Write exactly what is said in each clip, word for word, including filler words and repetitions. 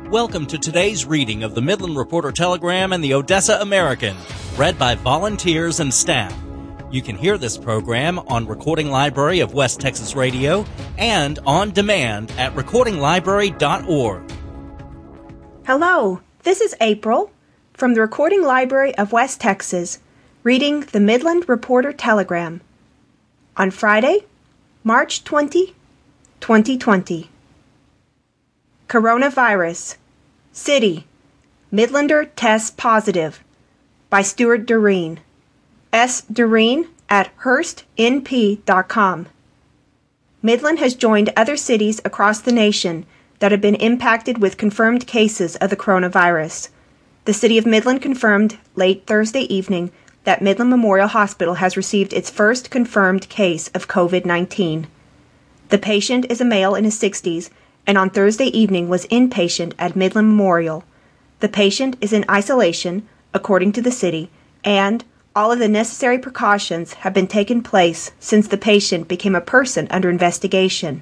Welcome to today's reading of the Midland Reporter-Telegram and the Odessa American, read by volunteers and staff. You can hear this program on Recording Library of West Texas Radio and on demand at recording library dot org. Hello, this is April from the Recording Library of West Texas, reading the Midland Reporter-Telegram on Friday, March twentieth, twenty twenty. Coronavirus. City. Midlander tests positive. By Stuart Doreen. S. Doreen at Hearst N P dot com. Midland has joined other cities across the nation that have been impacted with confirmed cases of the coronavirus. The city of Midland confirmed late Thursday evening that Midland Memorial Hospital has received its first confirmed case of covid nineteen. The patient is a male in his sixties and on Thursday evening was inpatient at Midland Memorial. The patient is in isolation, according to the city, and all of the necessary precautions have been taken place since the patient became a person under investigation.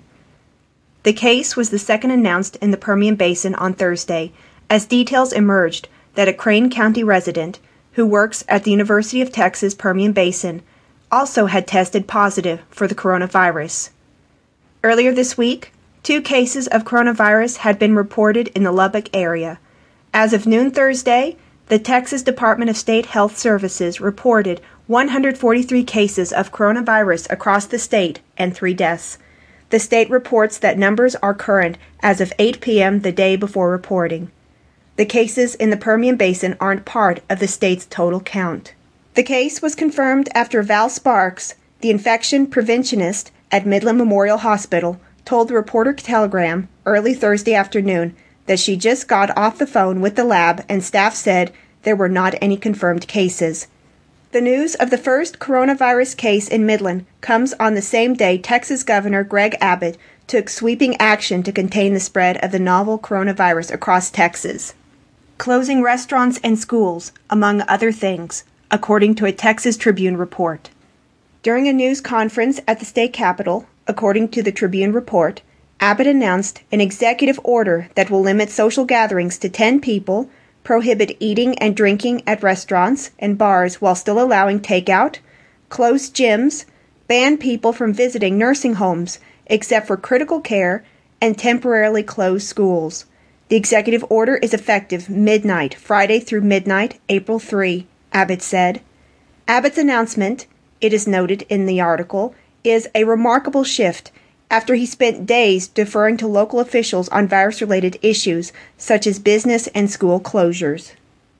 The case was the second announced in the Permian Basin on Thursday, as details emerged that a Crane County resident who works at the University of Texas Permian Basin also had tested positive for the coronavirus. Earlier this week, two cases of coronavirus had been reported in the Lubbock area. As of noon Thursday, the Texas Department of State Health Services reported one hundred forty-three cases of coronavirus across the state and three deaths. The state reports that numbers are current as of eight p.m. the day before reporting. The cases in the Permian Basin aren't part of the state's total count. The case was confirmed after Val Sparks, the infection preventionist at Midland Memorial Hospital, told the Reporter-Telegram early Thursday afternoon that she just got off the phone with the lab and staff said there were not any confirmed cases. The news of the first coronavirus case in Midland comes on the same day Texas Governor Greg Abbott took sweeping action to contain the spread of the novel coronavirus across Texas, closing restaurants and schools, among other things, according to a Texas Tribune report. During a news conference at the state capitol, according to the Tribune report, Abbott announced an executive order that will limit social gatherings to ten people, prohibit eating and drinking at restaurants and bars while still allowing takeout, close gyms, ban people from visiting nursing homes except for critical care, and temporarily close schools. The executive order is effective midnight, Friday through midnight, April third, Abbott said. Abbott's announcement, it is noted in the article, is a remarkable shift after he spent days deferring to local officials on virus-related issues such as business and school closures.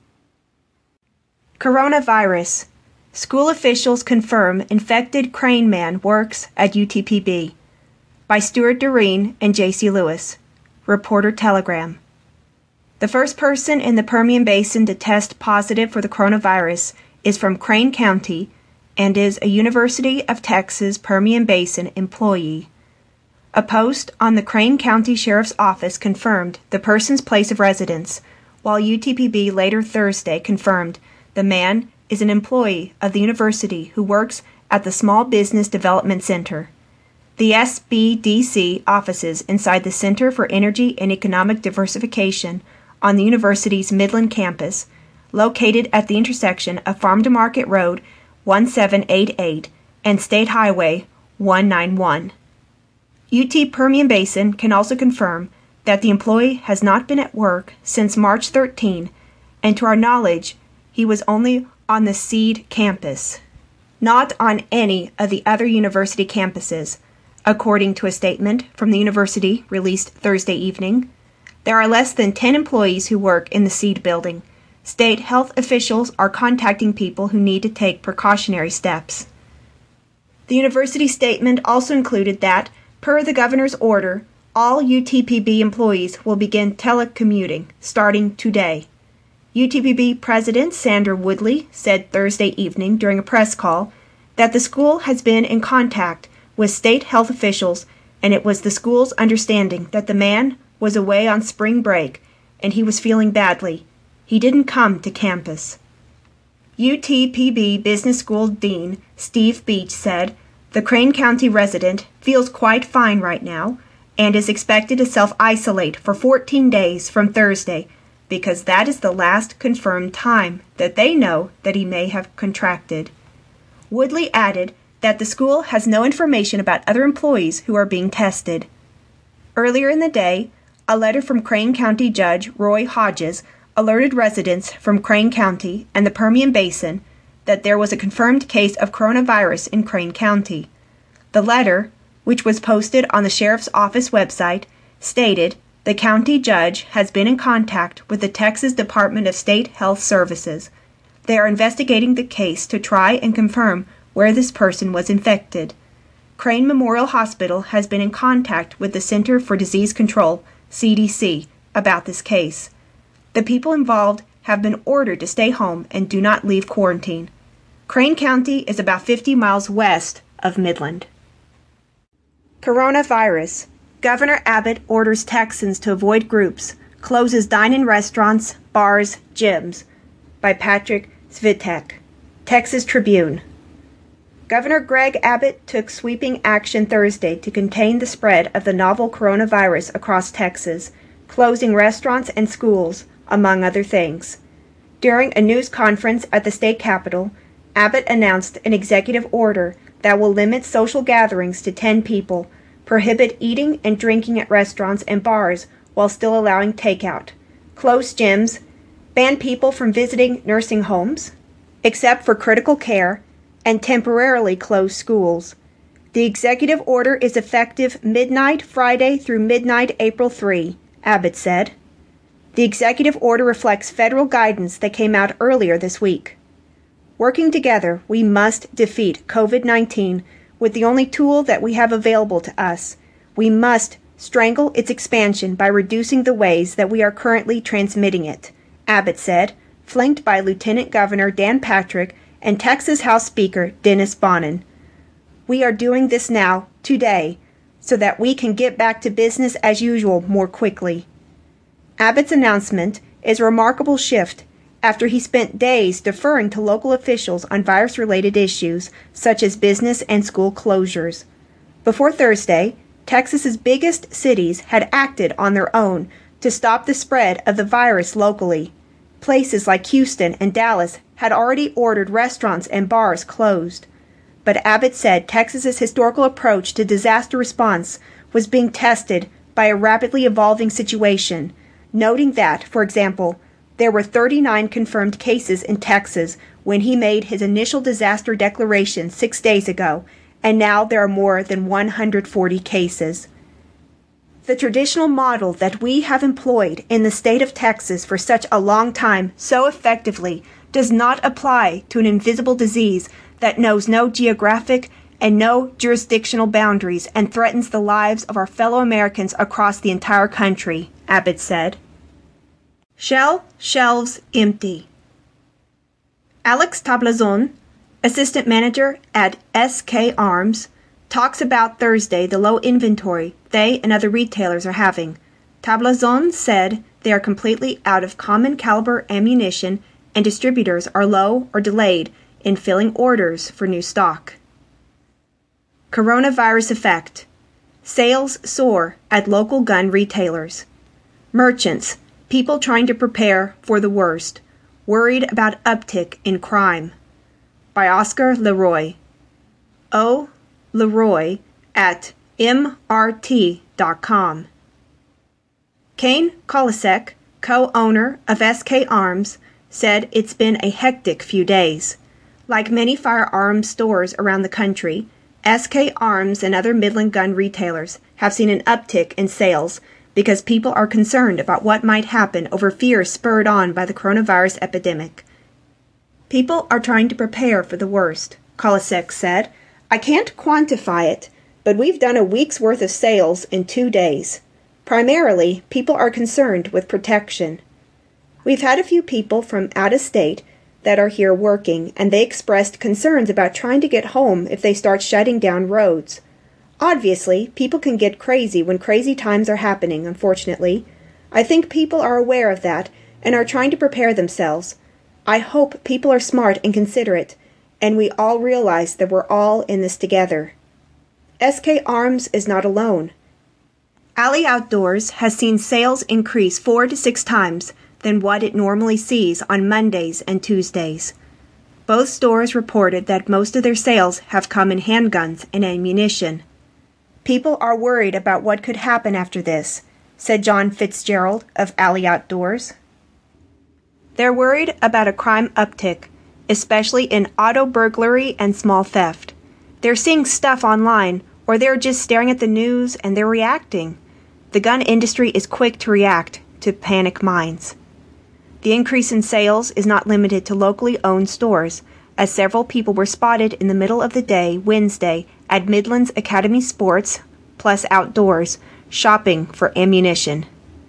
Coronavirus. School officials confirm infected Crane man works at U T P B. By Stuart Doreen and J C Lewis. Reporter-Telegram. The first person in the Permian Basin to test positive for the coronavirus is from Crane County and is a University of Texas Permian Basin employee. A post on the Crane County Sheriff's Office confirmed the person's place of residence, while U T P B later Thursday confirmed the man is an employee of the university who works at the Small Business Development Center. The S B D C offices inside the Center for Energy and Economic Diversification on the university's Midland campus, located at the intersection of Farm to Market Road one seven eight eight and State Highway one ninety-one. U T Permian Basin can also confirm that the employee has not been at work since March thirteenth, and to our knowledge, he was only on the SEED campus, not on any of the other university campuses. According to a statement from the university released Thursday evening, there are less than ten employees who work in the SEED building. State health officials are contacting people who need to take precautionary steps. The university statement also included that, per the governor's order, all U T P B employees will begin telecommuting starting today. U T P B President Sandra Woodley said Thursday evening during a press call that the school has been in contact with state health officials, and it was the school's understanding that the man was away on spring break and he was feeling badly. He didn't come to campus. U T P B Business School Dean Steve Beach said, "The Crane County resident feels quite fine right now and is expected to self-isolate for fourteen days from Thursday, because that is the last confirmed time that they know that he may have contracted. Woodley added that the school has no information about other employees who are being tested. Earlier in the day, a letter from Crane County Judge Roy Hodges alerted residents from Crane County and the Permian Basin that there was a confirmed case of coronavirus in Crane County. The letter, which was posted on the Sheriff's Office website, stated the county judge has been in contact with the Texas Department of State Health Services. They are investigating the case to try and confirm where this person was infected. Crane Memorial Hospital has been in contact with the Center for Disease Control, C D C, about this case. The people involved have been ordered to stay home and do not leave quarantine. Crane County is about fifty miles west of Midland. Coronavirus. Governor Abbott orders Texans to avoid groups, closes dine-in restaurants, bars, gyms. By Patrick Svitek, Texas Tribune. Governor Greg Abbott took sweeping action Thursday to contain the spread of the novel coronavirus across Texas, closing restaurants and schools, among other things. During a news conference at the state capitol, Abbott announced an executive order that will limit social gatherings to ten people, prohibit eating and drinking at restaurants and bars while still allowing takeout, close gyms, ban people from visiting nursing homes, except for critical care, and temporarily close schools. The executive order is effective midnight Friday through midnight April third, Abbott said. The executive order reflects federal guidance that came out earlier this week. Working together, we must defeat COVID nineteen with the only tool that we have available to us. We must strangle its expansion by reducing the ways that we are currently transmitting it, Abbott said, flanked by Lieutenant Governor Dan Patrick and Texas House Speaker Dennis Bonnen. We are doing this now, today, so that we can get back to business as usual more quickly. Abbott's announcement is a remarkable shift after he spent days deferring to local officials on virus-related issues such as business and school closures. Before Thursday, Texas's biggest cities had acted on their own to stop the spread of the virus locally. Places like Houston and Dallas had already ordered restaurants and bars closed. But Abbott said Texas's historical approach to disaster response was being tested by a rapidly evolving situation, noting that, for example, there were thirty-nine confirmed cases in Texas when he made his initial disaster declaration six days ago, and now there are more than one hundred forty cases. The traditional model that we have employed in the state of Texas for such a long time so effectively does not apply to an invisible disease that knows no geographic and no jurisdictional boundaries and threatens the lives of our fellow Americans across the entire country, Abbott said. Shell shelves empty. Alex Tablazon, assistant manager at S K Arms, talks about Thursday the low inventory they and other retailers are having. Tablazon said they are completely out of common caliber ammunition and distributors are low or delayed in filling orders for new stock. Coronavirus effect. Sales soar at local gun retailers. Merchants, people trying to prepare for the worst, worried about uptick in crime. By Oscar Leroy. O. Leroy at M R T dot com. Kane Kolasek, co-owner of S K Arms, said it's been a hectic few days. Like many firearms stores around the country, S K Arms and other Midland gun retailers have seen an uptick in sales because people are concerned about what might happen over fear spurred on by the coronavirus epidemic. People are trying to prepare for the worst, Kolasek said. I can't quantify it, but we've done a week's worth of sales in two days. Primarily, people are concerned with protection. We've had a few people from out of state that are here working, and they expressed concerns about trying to get home if they start shutting down roads. Obviously, people can get crazy when crazy times are happening, unfortunately. I think people are aware of that and are trying to prepare themselves. I hope people are smart and considerate, and we all realize that we're all in this together. S K Arms is not alone. Alley Outdoors has seen sales increase four to six times than what it normally sees on Mondays and Tuesdays. Both stores reported that most of their sales have come in handguns and ammunition. People are worried about what could happen after this, said John Fitzgerald of Alley Outdoors. They're worried about a crime uptick, especially in auto burglary and small theft. They're seeing stuff online, or they're just staring at the news and they're reacting. The gun industry is quick to react to panic minds. The increase in sales is not limited to locally owned stores, as several people were spotted in the middle of the day Wednesday at Midlands Academy Sports plus Outdoors shopping for ammunition.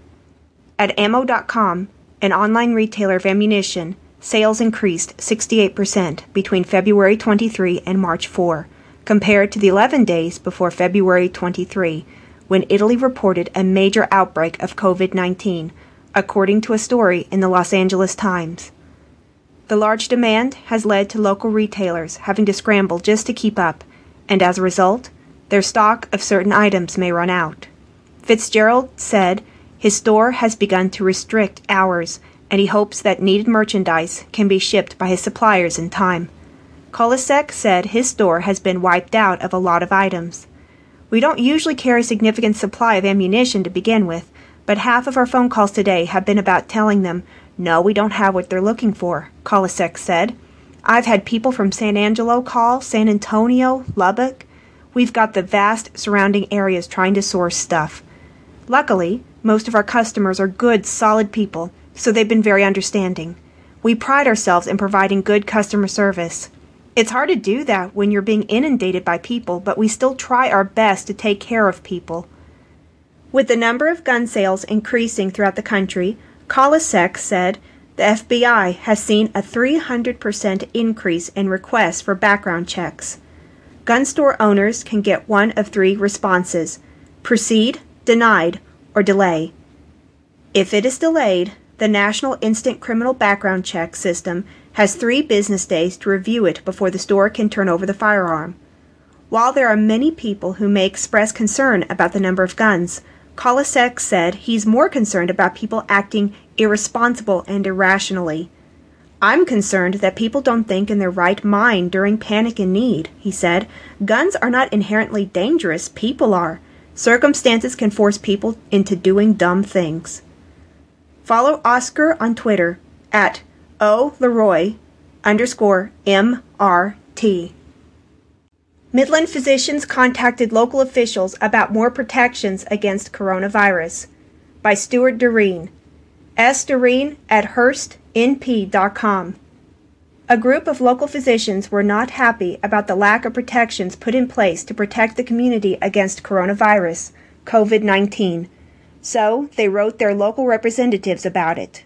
At ammo dot com, an online retailer of ammunition, sales increased sixty-eight percent between February twenty-third and March fourth, compared to the eleven days before February twenty-third, when Italy reported a major outbreak of COVID nineteen, according to a story in the Los Angeles Times. The large demand has led to local retailers having to scramble just to keep up, and as a result, their stock of certain items may run out. Fitzgerald said his store has begun to restrict hours, and he hopes that needed merchandise can be shipped by his suppliers in time. Kolasek said his store has been wiped out of a lot of items. We don't usually carry a significant supply of ammunition to begin with, but half of our phone calls today have been about telling them, no, we don't have what they're looking for, Kolasek said. I've had people from San Angelo call, San Antonio, Lubbock. We've got the vast surrounding areas trying to source stuff. Luckily, most of our customers are good, solid people, so they've been very understanding. We pride ourselves in providing good customer service. It's hard to do that when you're being inundated by people, but we still try our best to take care of people. With the number of gun sales increasing throughout the country, Kolasek said the F B I has seen a three hundred percent increase in requests for background checks. Gun store owners can get one of three responses: proceed, denied, or delay. If it is delayed, the National Instant Criminal Background Check System has three business days to review it before the store can turn over the firearm. While there are many people who may express concern about the number of guns, Kolasek said he's more concerned about people acting irresponsible and irrationally. I'm concerned that people don't think in their right mind during panic and need, he said. Guns are not inherently dangerous, people are. Circumstances can force people into doing dumb things. Follow Oscar on Twitter at O Leroy underscore M R T. Midland physicians contacted local officials about more protections against coronavirus. By Stuart Doreen. S. Doreen at Hearst N P dot com. A group of local physicians were not happy about the lack of protections put in place to protect the community against coronavirus, COVID nineteen. So they wrote their local representatives about it.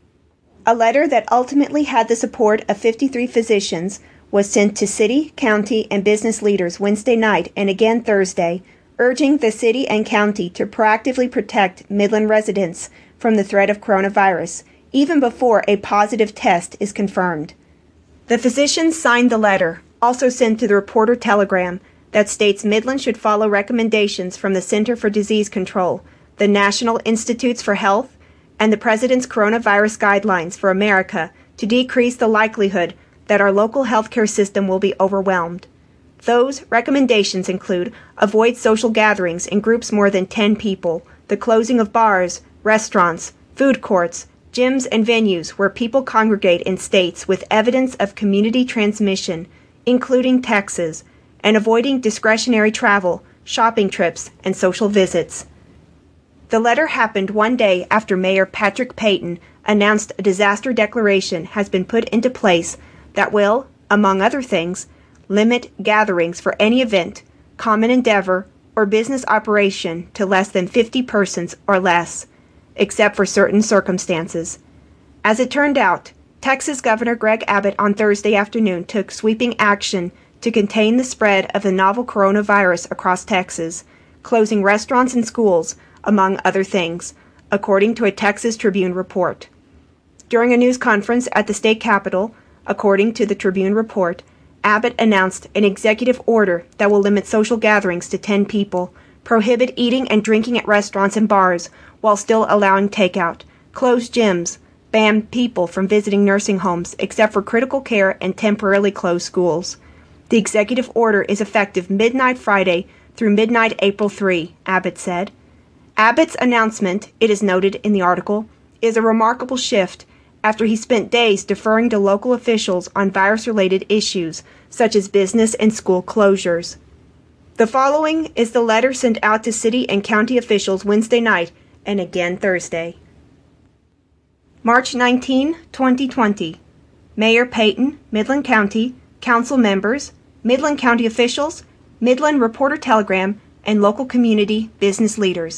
A letter that ultimately had the support of fifty-three physicians was sent to city, county, and business leaders Wednesday night and again Thursday, urging the city and county to proactively protect Midland residents from the threat of coronavirus, even before a positive test is confirmed. The physicians signed the letter, also sent to the Reporter Telegram, that states Midland should follow recommendations from the Center for Disease Control, the National Institutes for Health, and the President's Coronavirus Guidelines for America to decrease the likelihood that our local healthcare system will be overwhelmed. Those recommendations include avoid social gatherings in groups more than ten people, the closing of bars, restaurants, food courts, gyms, and venues where people congregate in states with evidence of community transmission, including Texas, and avoiding discretionary travel, shopping trips, and social visits. The letter happened one day after Mayor Patrick Payton announced a disaster declaration has been put into place that will, among other things, limit gatherings for any event, common endeavor, or business operation to less than fifty persons or less, except for certain circumstances. As it turned out, Texas Governor Greg Abbott on Thursday afternoon took sweeping action to contain the spread of the novel coronavirus across Texas, closing restaurants and schools, among other things, according to a Texas Tribune report. During a news conference at the state capitol, according to the Tribune report, Abbott announced an executive order that will limit social gatherings to ten people, prohibit eating and drinking at restaurants and bars while still allowing takeout, close gyms, ban people from visiting nursing homes except for critical care, and temporarily close schools. The executive order is effective midnight Friday through midnight April third, Abbott said. Abbott's announcement, it is noted in the article, is a remarkable shift after he spent days deferring to local officials on virus-related issues such as business and school closures. The following is the letter sent out to city and county officials Wednesday night and again Thursday. March nineteenth, twenty twenty. Mayor Payton, Midland County, council members, Midland County officials, Midland Reporter-Telegram, and local community business leaders.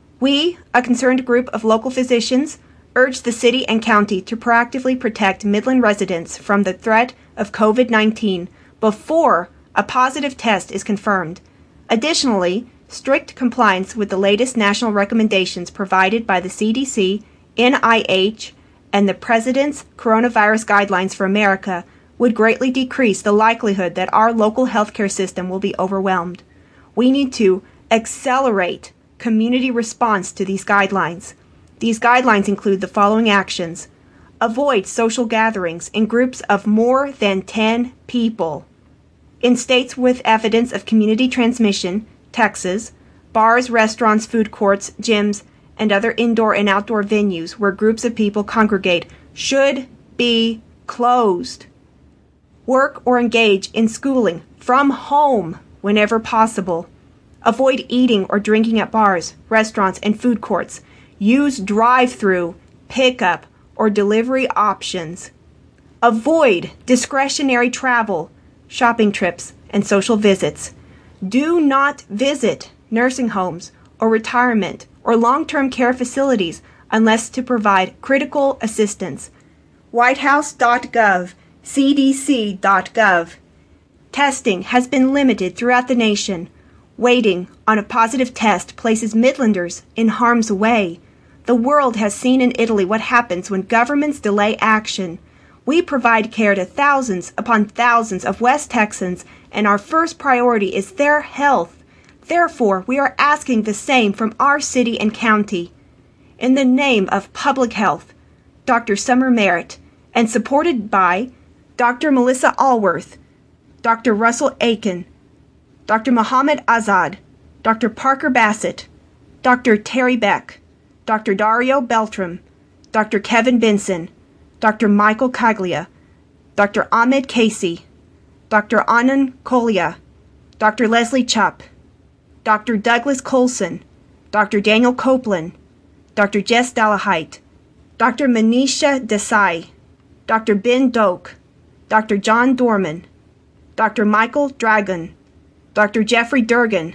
We, a concerned group of local physicians, urge the city and county to proactively protect Midland residents from the threat of COVID nineteen before a positive test is confirmed. Additionally, strict compliance with the latest national recommendations provided by the C D C, N I H, and the President's Coronavirus Guidelines for America would greatly decrease the likelihood that our local healthcare system will be overwhelmed. We need to accelerate community response to these guidelines. These guidelines include the following actions. Avoid social gatherings in groups of more than ten people. In states with evidence of community transmission, Texas, bars, restaurants, food courts, gyms, and other indoor and outdoor venues where groups of people congregate should be closed. Work or engage in schooling from home whenever possible. Avoid eating or drinking at bars, restaurants, and food courts. Use drive-through, pickup, or delivery options. Avoid discretionary travel, shopping trips, and social visits. Do not visit nursing homes or retirement or long-term care facilities unless to provide critical assistance. white house dot gov, c d c dot gov. Testing has been limited throughout the nation. Waiting on a positive test places Midlanders in harm's way. The world has seen in Italy what happens when governments delay action. We provide care to thousands upon thousands of West Texans, and our first priority is their health. Therefore, we are asking the same from our city and county. In the name of public health, Doctor Summer Merritt, and supported by Doctor Melissa Allworth, Doctor Russell Aiken, Doctor Mohammed Azad, Doctor Parker Bassett, Doctor Terry Beck, Doctor Dario Beltram, Doctor Kevin Benson, Doctor Michael Caglia, Doctor Ahmed Casey, Doctor Anand Kolia, Doctor Leslie Chupp, Doctor Douglas Colson, Doctor Daniel Copeland, Doctor Jess Dallahite, Doctor Manisha Desai, Doctor Ben Doak, Doctor John Dorman, Doctor Michael Dragon, Doctor Jeffrey Durgan,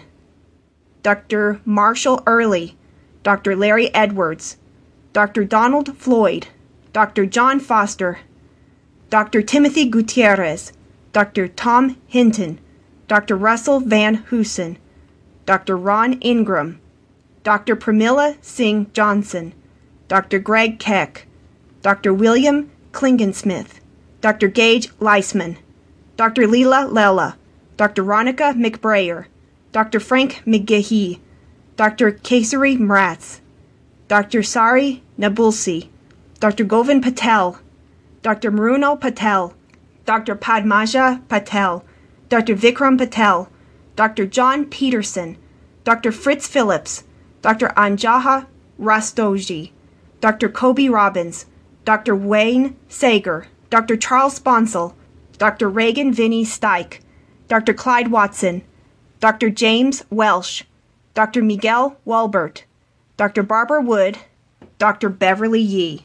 Doctor Marshall Early, Doctor Larry Edwards, Doctor Donald Floyd, Doctor John Foster, Doctor Timothy Gutierrez, Doctor Tom Hinton, Doctor Russell Van Hoosen, Doctor Ron Ingram, Doctor Pramila Singh Johnson, Doctor Greg Keck, Doctor William Klingensmith, Doctor Gage Leisman, Doctor Leela Lela, Doctor Ronica McBrayer, Doctor Frank McGehee, Doctor Kesari Mratz, Doctor Sari Nabulsi, Doctor Govind Patel, Doctor Maruno Patel, Doctor Padmaja Patel, Doctor Vikram Patel, Doctor John Peterson, Doctor Fritz Phillips, Doctor Anjaha Rastogi, Doctor Kobe Robbins, Doctor Wayne Sager, Doctor Charles Sponsel, Doctor Reagan Vinnie Steik, Doctor Clyde Watson, Doctor James Welsh, Doctor Miguel Walbert, Doctor Barbara Wood, Doctor Beverly Yee.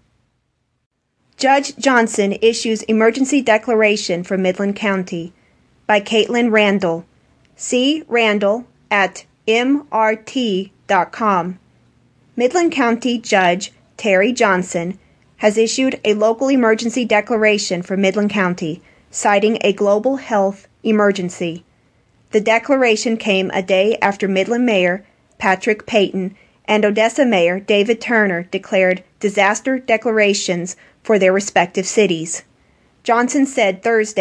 Judge Johnson issues emergency declaration for Midland County by Caitlin Randall. See Randall at m r t dot com. Midland County Judge Terry Johnson has issued a local emergency declaration for Midland County, citing a global health emergency. The declaration came a day after Midland Mayor Patrick Payton and Odessa Mayor David Turner declared disaster declarations for their respective cities. Johnson said Thursday he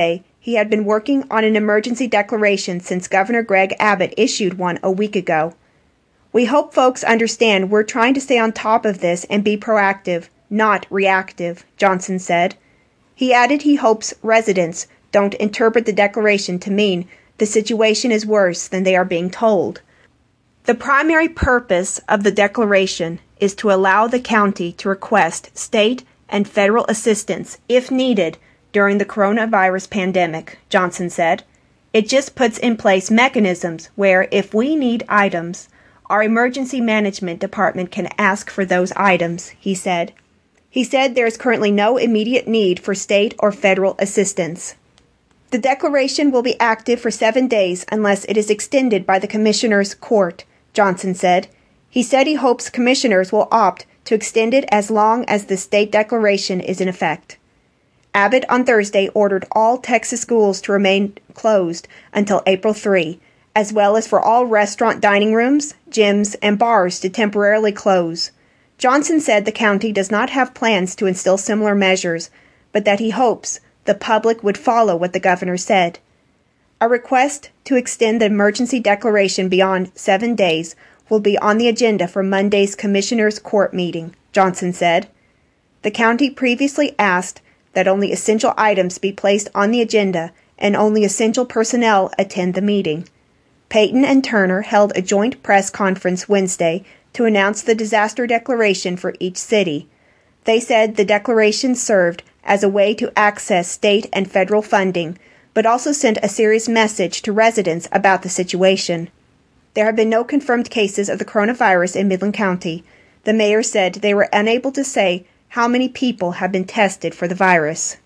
he had been working on an emergency declaration since Governor Greg Abbott issued one a week ago. "We hope folks understand we're trying to stay on top of this and be proactive, not reactive," Johnson said. He added he hopes residents don't interpret the declaration to mean the situation is worse than they are being told. The primary purpose of the declaration is to allow the county to request state and federal assistance, if needed, during the coronavirus pandemic, Johnson said. It just puts in place mechanisms where, if we need items, our emergency management department can ask for those items, he said. He said there is currently no immediate need for state or federal assistance. The declaration will be active for seven days unless it is extended by the Commissioner's Court, Johnson said. He said he hopes commissioners will opt to extend it as long as the state declaration is in effect. Abbott on Thursday ordered all Texas schools to remain closed until April third, as well as for all restaurant dining rooms, gyms, and bars to temporarily close. Johnson said the county does not have plans to instill similar measures, but that he hopes the public would follow what the governor said. A request to extend the emergency declaration beyond seven days will be on the agenda for Monday's Commissioner's Court meeting, Johnson said. The county previously asked that only essential items be placed on the agenda and only essential personnel attend the meeting. Payton and Turner held a joint press conference Wednesday to announce the disaster declaration for each city. They said the declaration served as a way to access state and federal funding, but also sent a serious message to residents about the situation. There have been no confirmed cases of the coronavirus in Midland County. The mayor said they were unable to say how many people have been tested for the virus.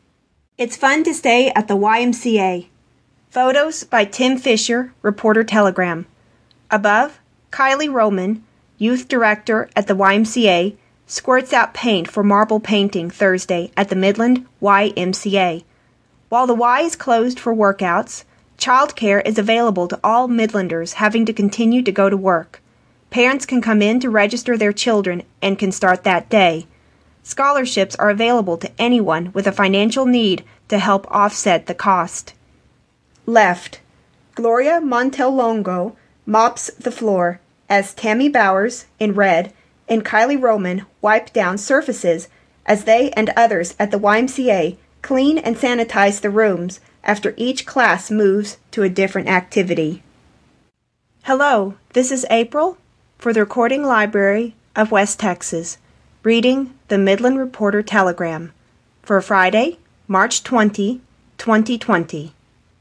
It's fun to stay at the Y M C A. Photos by Tim Fisher, Reporter Telegram. Above, Kylie Roman, youth director at the Y M C A, squirts out paint for marble painting Thursday at the Midland Y M C A. While the Y is closed for workouts, childcare is available to all Midlanders having to continue to go to work. Parents can come in to register their children and can start that day. Scholarships are available to anyone with a financial need to help offset the cost. Left. Gloria Montelongo mops the floor as Tammy Bowers, in red, and Kylie Roman wipe down surfaces as they and others at the Y M C A clean and sanitize the rooms after each class moves to a different activity. Hello, this is April for the Recording Library of West Texas, reading the Midland Reporter Telegram for Friday, March twentieth, twenty twenty.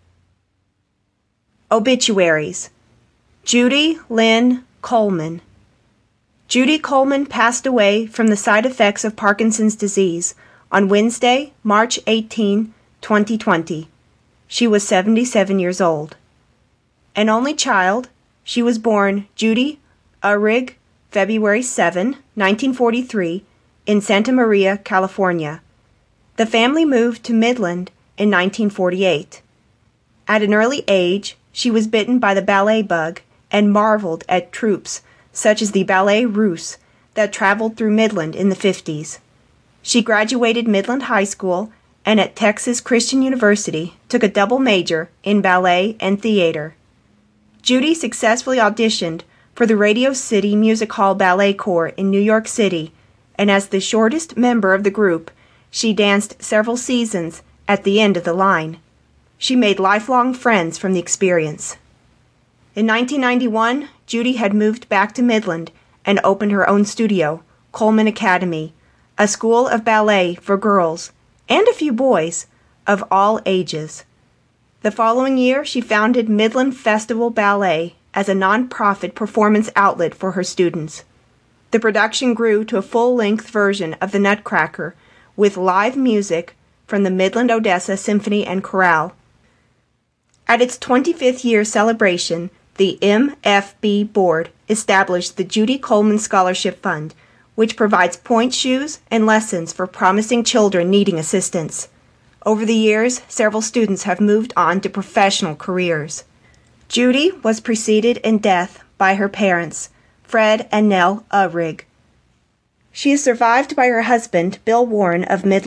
Obituaries. Judy Lynn Coleman. Judy Coleman passed away from the side effects of Parkinson's disease on Wednesday, March eighteenth, twenty twenty. She was seventy-seven years old. An only child, she was born Judy Uhrig, February seventh, nineteen forty-three, in Santa Maria, California. The family moved to Midland in nineteen forty-eight. At an early age, she was bitten by the ballet bug and marveled at troupes such as the Ballet Russe that traveled through Midland in the fifties. She graduated Midland High School and at Texas Christian University took a double major in ballet and theater. Judy successfully auditioned for the Radio City Music Hall Ballet Corps in New York City, and as the shortest member of the group, she danced several seasons at the end of the line. She made lifelong friends from the experience. In nineteen ninety-one, Judy had moved back to Midland and opened her own studio, Coleman Academy, a school of ballet for girls, and a few boys, of all ages. The following year, she founded Midland Festival Ballet as a non-profit performance outlet for her students. The production grew to a full-length version of The Nutcracker with live music from the Midland Odessa Symphony and Chorale. At its twenty-fifth year celebration, the M F B Board established the Judy Coleman Scholarship Fund, which provides point shoes and lessons for promising children needing assistance. Over the years, several students have moved on to professional careers. Judy was preceded in death by her parents, Fred and Nell Uhrig. She is survived by her husband, Bill Warren of Midland,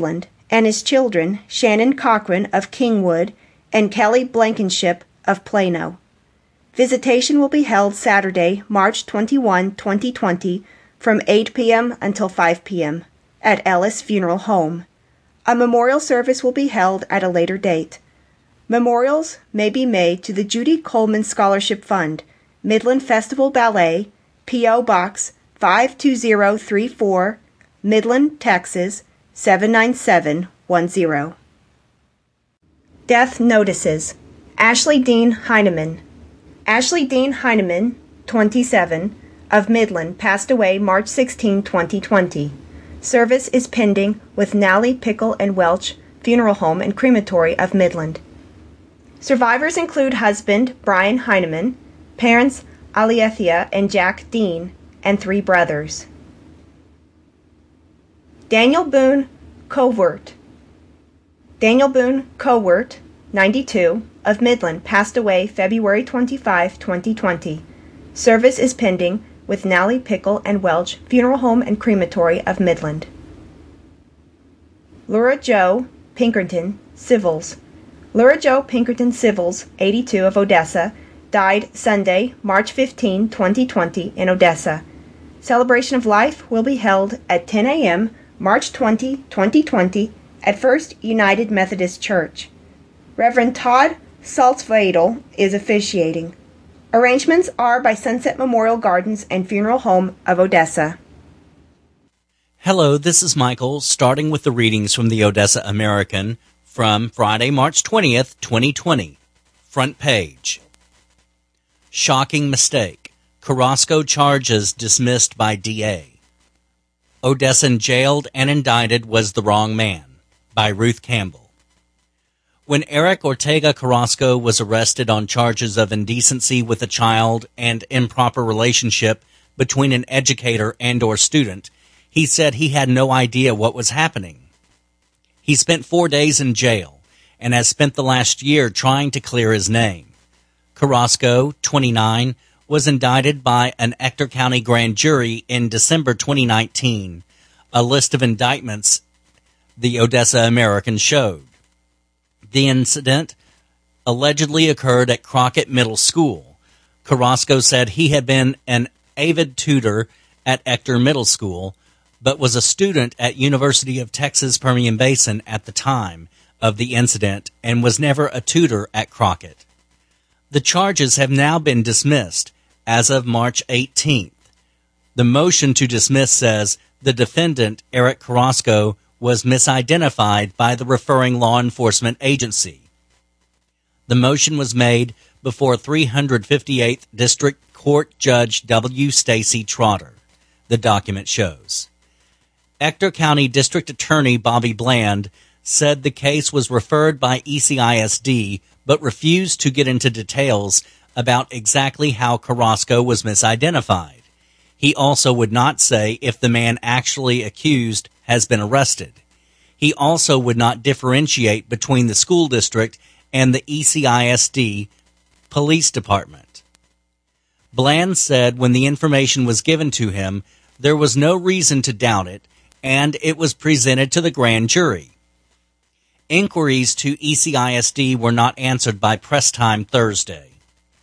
and his children, Shannon Cochran of Kingwood and Kelly Blankenship of Plano. Visitation will be held Saturday, March twenty-first, twenty twenty, from eight p.m. until five p.m. at Ellis Funeral Home. A memorial service will be held at a later date. Memorials may be made to the Judy Coleman Scholarship Fund, Midland Festival Ballet, P O. Box five two zero three four, Midland, Texas seven nine seven one zero. Death Notices. Ashley Dean Heineman. Ashley Dean Heineman, twenty-seven, of Midland, passed away March sixteenth, twenty twenty. Service is pending with Nally Pickle and Welch Funeral Home and Crematory of Midland. Survivors include husband Brian Heineman, parents Alethea and Jack Dean, and three brothers. Daniel Boone Covert. Daniel Boone Covert, ninety-two, of Midland, passed away February twenty-fifth, twenty twenty. Service is pending with Nally Pickle and Welch Funeral Home and Crematory of Midland. Laura Jo Pinkerton, Civils. Laura Jo Pinkerton Civils, eighty-two, of Odessa, died Sunday, March fifteenth, twenty twenty, in Odessa. Celebration of life will be held at ten a.m. March twentieth, twenty twenty, at First United Methodist Church. Reverend Todd Saltzvadel is officiating. Arrangements are by Sunset Memorial Gardens and Funeral Home of Odessa. Hello, this is Michael, starting with the readings from the Odessa American from Friday, March twentieth, twenty twenty. Front page. Shocking mistake. Carrasco charges dismissed by D A. Odessan jailed and indicted was the wrong man, by Ruth Campbell. When Eric Ortega Carrasco was arrested on charges of indecency with a child and improper relationship between an educator and or student, he said he had no idea what was happening. He spent four days in jail and has spent the last year trying to clear his name. Carrasco, twenty-nine, was indicted by an Ector County grand jury in December twenty nineteen. A list of indictments the Odessa American showed. The incident allegedly occurred at Crockett Middle School. Carrasco said he had been an avid tutor at Ector Middle School, but was a student at University of Texas Permian Basin at the time of the incident and was never a tutor at Crockett. The charges have now been dismissed as of March eighteenth. The motion to dismiss says the defendant, Eric Carrasco, was misidentified by the referring law enforcement agency. The motion was made before three hundred fifty-eighth District Court Judge W. Stacy Trotter, the document shows. Ector County District Attorney Bobby Bland said the case was referred by E C I S D but refused to get into details about exactly how Carrasco was misidentified. He also would not say if the man actually accused has been arrested. He also would not differentiate between the school district and the E C I S D police department. Bland said when the information was given to him, there was no reason to doubt it, and it was presented to the grand jury. Inquiries to E C I S D were not answered by press time Thursday.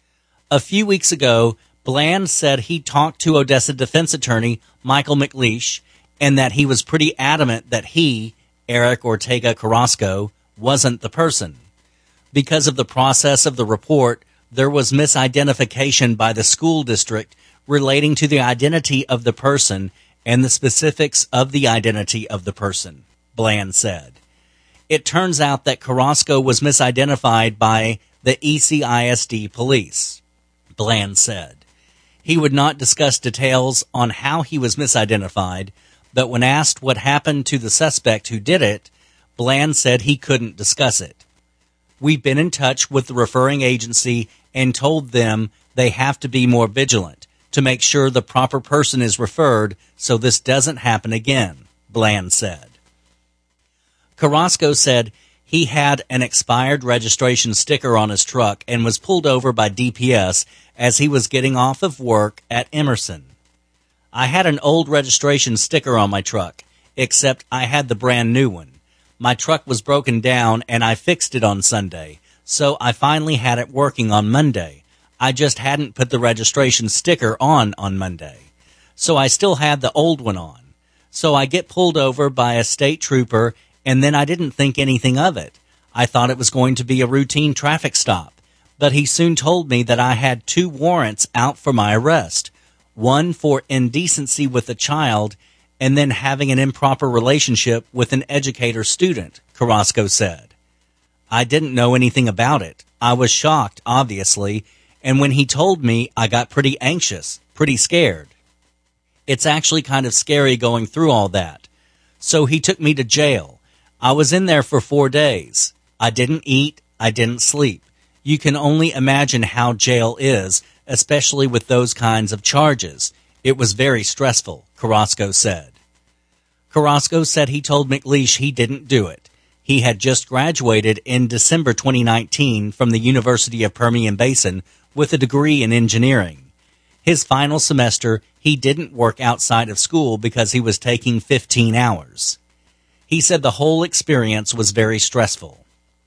A few weeks ago, Bland said he talked to Odessa defense attorney Michael McLeish and that he was pretty adamant that he, Eric Ortega Carrasco, wasn't the person. Because of the process of the report, there was misidentification by the school district relating to the identity of the person and the specifics of the identity of the person, Bland said. It turns out that Carrasco was misidentified by the E C I S D police, Bland said. He would not discuss details on how he was misidentified, but when asked what happened to the suspect who did it, Bland said he couldn't discuss it. We've been in touch with the referring agency and told them they have to be more vigilant to make sure the proper person is referred so this doesn't happen again, Bland said. Carrasco said he had an expired registration sticker on his truck and was pulled over by D P S as he was getting off of work at Emerson. I had an old registration sticker on my truck, except I had the brand new one. My truck was broken down and I fixed it on Sunday, so I finally had it working on Monday. I just hadn't put the registration sticker on on Monday. So I still had the old one on. So I get pulled over by a state trooper, and then I didn't think anything of it. I thought it was going to be a routine traffic stop. But he soon told me that I had two warrants out for my arrest. One for indecency with a child, and then having an improper relationship with an educator-student, Carrasco said. I didn't know anything about it. I was shocked, obviously, and when he told me, I got pretty anxious, pretty scared. It's actually kind of scary going through all that. So he took me to jail. I was in there for four days. I didn't eat. I didn't sleep. You can only imagine how jail is, especially with those kinds of charges. It was very stressful, Carrasco said. Carrasco said he told McLeish he didn't do it. He had just graduated in December twenty nineteen from the University of Permian Basin with a degree in engineering. His final semester, he didn't work outside of school because he was taking fifteen hours. He said the whole experience was very stressful.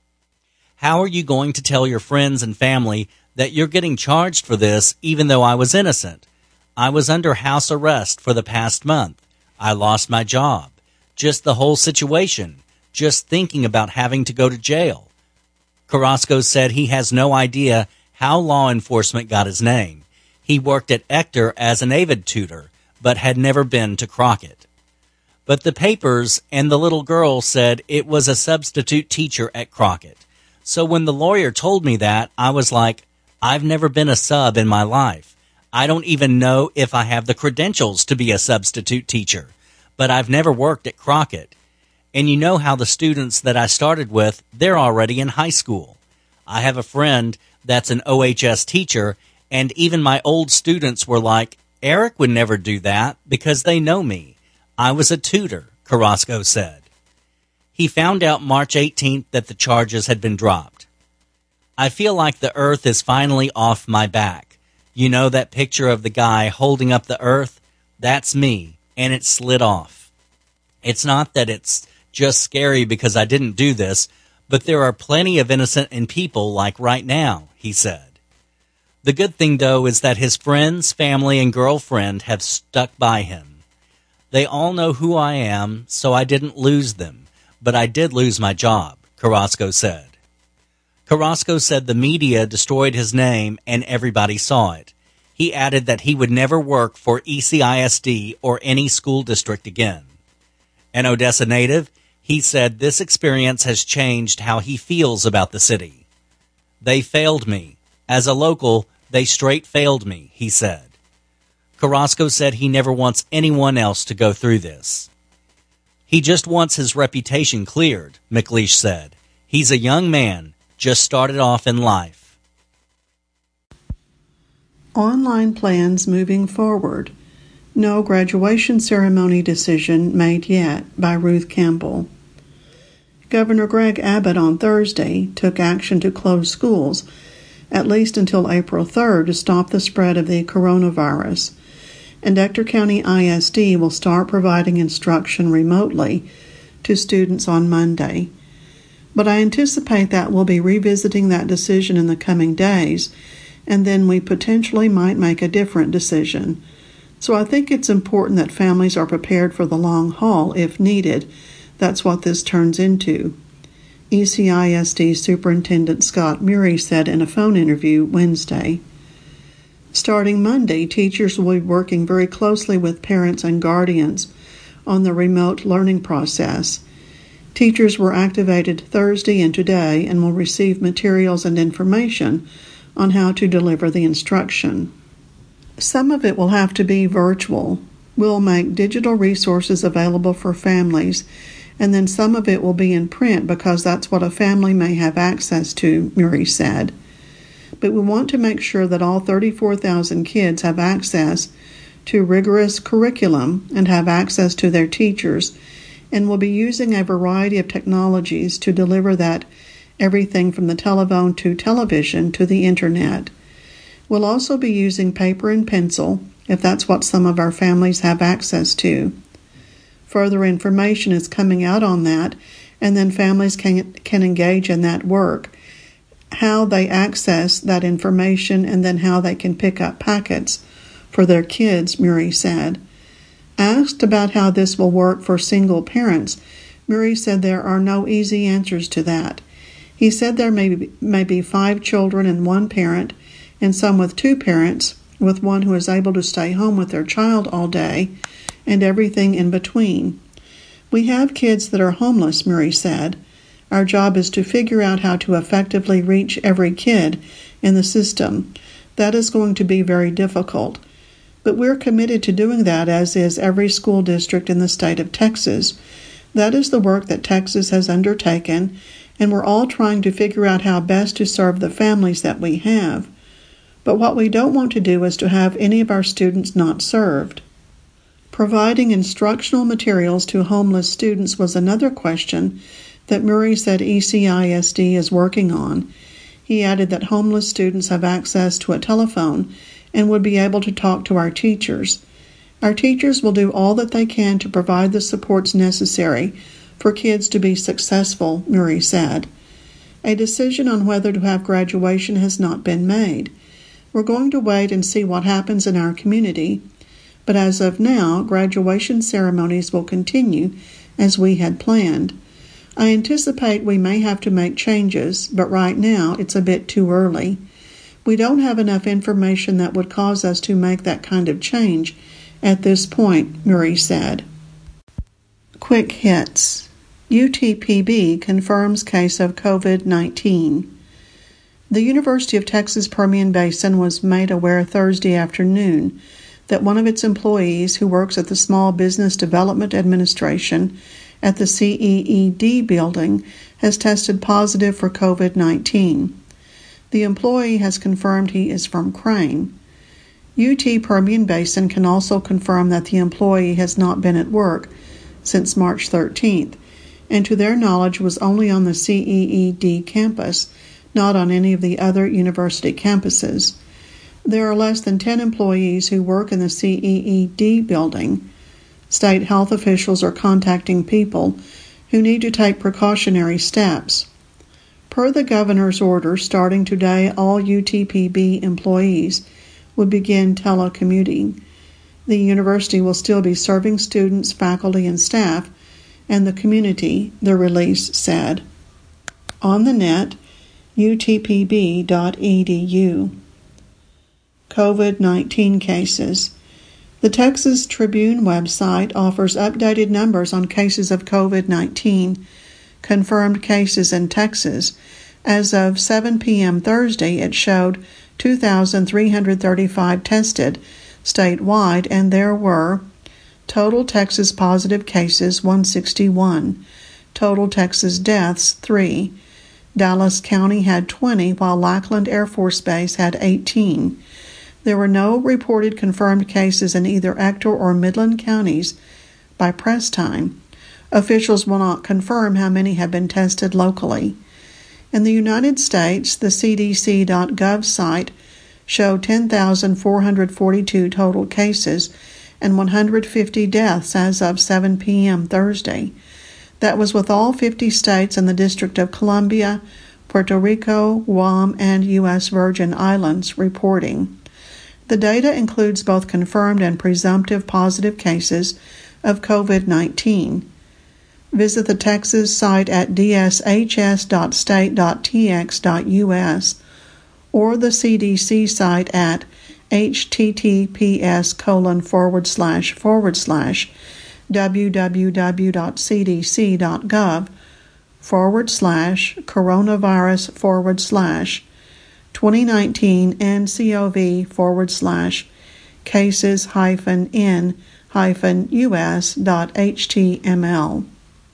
How are you going to tell your friends and family that you're getting charged for this even though I was innocent? I was under house arrest for the past month. I lost my job. Just the whole situation. Just thinking about having to go to jail. Carrasco said he has no idea how law enforcement got his name. He worked at Ector as an avid tutor, but had never been to Crockett. But the papers and the little girl said it was a substitute teacher at Crockett. So when the lawyer told me that, I was like, I've never been a sub in my life. I don't even know if I have the credentials to be a substitute teacher, but I've never worked at Crockett. And you know how the students that I started with, they're already in high school. I have a friend that's an O H S teacher, and even my old students were like, Eric would never do that because they know me. I was a tutor, Carrasco said. He found out March eighteenth that the charges had been dropped. I feel like the earth is finally off my back. You know that picture of the guy holding up the earth? That's me, and it slid off. It's not that it's just scary because I didn't do this, but there are plenty of innocent people like right now, he said. The good thing, though, is that his friends, family, and girlfriend have stuck by him. They all know who I am, so I didn't lose them, but I did lose my job, Carrasco said. Carrasco said the media destroyed his name and everybody saw it. He added that he would never work for E C I S D or any school district again. An Odessa native, he said this experience has changed how he feels about the city. They failed me. As a local, they straight failed me, he said. Carrasco said he never wants anyone else to go through this. He just wants his reputation cleared, McLeish said. He's a young man, just started off in life. Online plans moving forward. No graduation ceremony decision made yet by Ruth Campbell. Governor Greg Abbott on Thursday took action to close schools at least until April third to stop the spread of the coronavirus, and Ector County I S D will start providing instruction remotely to students on Monday. But I anticipate that we'll be revisiting that decision in the coming days, and then we potentially might make a different decision. So I think it's important that families are prepared for the long haul if needed. That's what this turns into. E C I S D Superintendent Scott Murray said in a phone interview Wednesday. Starting Monday, teachers will be working very closely with parents and guardians on the remote learning process. Teachers were activated Thursday and today and will receive materials and information on how to deliver the instruction. Some of it will have to be virtual. We'll make digital resources available for families, and then some of it will be in print because that's what a family may have access to, Murray said. But we want to make sure that all thirty-four thousand kids have access to rigorous curriculum and have access to their teachers, and we'll be using a variety of technologies to deliver that, everything from the telephone to television to the internet. We'll also be using paper and pencil, if that's what some of our families have access to. Further information is coming out on that and then families can, can engage in that work. How they access that information and then how they can pick up packets for their kids, Murray said. Asked about how this will work for single parents, Murray said there are no easy answers to that. He said there may be, may be five children and one parent, and some with two parents, with one who is able to stay home with their child all day, and everything in between. We have kids that are homeless, Murray said. Our job is to figure out how to effectively reach every kid in the system. That is going to be very difficult. But we're committed to doing that, as is every school district in the state of Texas. That is the work that Texas has undertaken, and we're all trying to figure out how best to serve the families that we have. But what we don't want to do is to have any of our students not served. Providing instructional materials to homeless students was another question that Murray said E C I S D is working on. He added that homeless students have access to a telephone and would be able to talk to our teachers. Our teachers will do all that they can to provide the supports necessary for kids to be successful, Murray said. A decision on whether to have graduation has not been made. We're going to wait and see what happens in our community, but as of now, graduation ceremonies will continue as we had planned. I anticipate we may have to make changes, but right now it's a bit too early. We don't have enough information that would cause us to make that kind of change at this point, Murray said. Quick hits. U T P B confirms case of COVID nineteen. The University of Texas Permian Basin was made aware Thursday afternoon that one of its employees who works at the Small Business Development Administration at the C E E D building has tested positive for COVID nineteen. The employee has confirmed he is from Crane. U T Permian Basin can also confirm that the employee has not been at work since March thirteenth, and to their knowledge was only on the C E E D campus, not on any of the other university campuses. There are less than ten employees who work in the C E E D building. State health officials are contacting people who need to take precautionary steps. Per the governor's order, starting today, all U T P B employees would begin telecommuting. The university will still be serving students, faculty, and staff, and the community, the release said. On the net, U T P B dot E D U. COVID nineteen cases. The Texas Tribune website offers updated numbers on cases of COVID nineteen, confirmed cases in Texas. As of seven p.m. Thursday, it showed two thousand three hundred thirty-five tested statewide, and there were total Texas positive cases one hundred sixty-one, total Texas deaths three. Dallas County had twenty, while Lackland Air Force Base had eighteen. There were no reported confirmed cases in either Ector or Midland counties by press time. Officials will not confirm how many have been tested locally. In the United States, the C D C dot gov site showed ten thousand four hundred forty-two total cases and one hundred fifty deaths as of seven p.m. Thursday. That was with all fifty states and the District of Columbia, Puerto Rico, Guam, and U S Virgin Islands reporting. The data includes both confirmed and presumptive positive cases of COVID nineteen. Visit the Texas site at d s h s dot state dot t x dot u s or the C D C site at https colon forward slash forward slash www.cdc.gov forward slash coronavirus forward slash 2019 NCOV forward slash cases hyphen in hyphen us dot html.